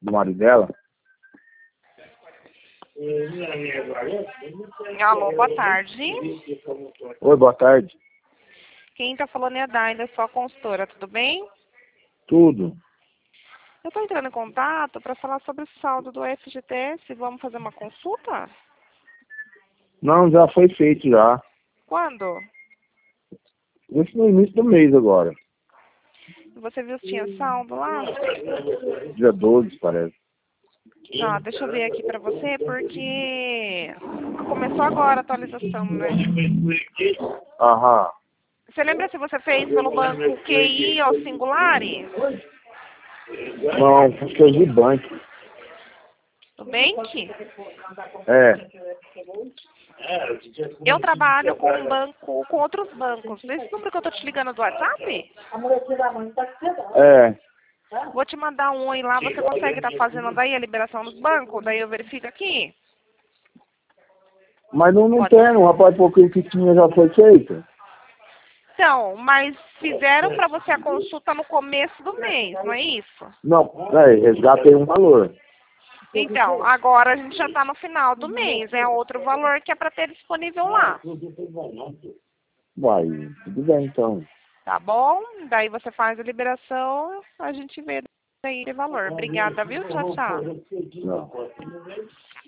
do marido dela. Alô, boa tarde. Oi, boa tarde. Quem tá falando é a Daila, sua consultora, tudo bem? Tudo. Eu tô entrando em contato para falar sobre o saldo do FGTS. Vamos fazer uma consulta? Não, já foi feito já. Quando? Isso no início do mês agora. Você viu se tinha saldo lá? Dia 12, parece. Tá, deixa eu ver aqui para você, porque começou agora a atualização, né? Aham. Você lembra se você fez pelo banco QI ou Singulari? Não, acho que é de banco. Do Bank? É. Eu trabalho com um banco, com outros bancos. Esse número que eu tô te ligando do WhatsApp? É. Vou te mandar um oi lá, você consegue estar fazendo daí a liberação dos bancos? Daí eu verifico aqui. Mas não Pode. tem, não, rapaz, porque o que tinha já foi feito. Então, mas fizeram para você a consulta no começo do mês, não é isso? Não, resgatei um valor. Então, agora a gente já está no final do mês, é outro valor que é para ter disponível lá. Uai, tudo bem então. Tá bom? Daí você faz a liberação, a gente vê daí o valor. Obrigada, viu? Tchau, tchau. Não.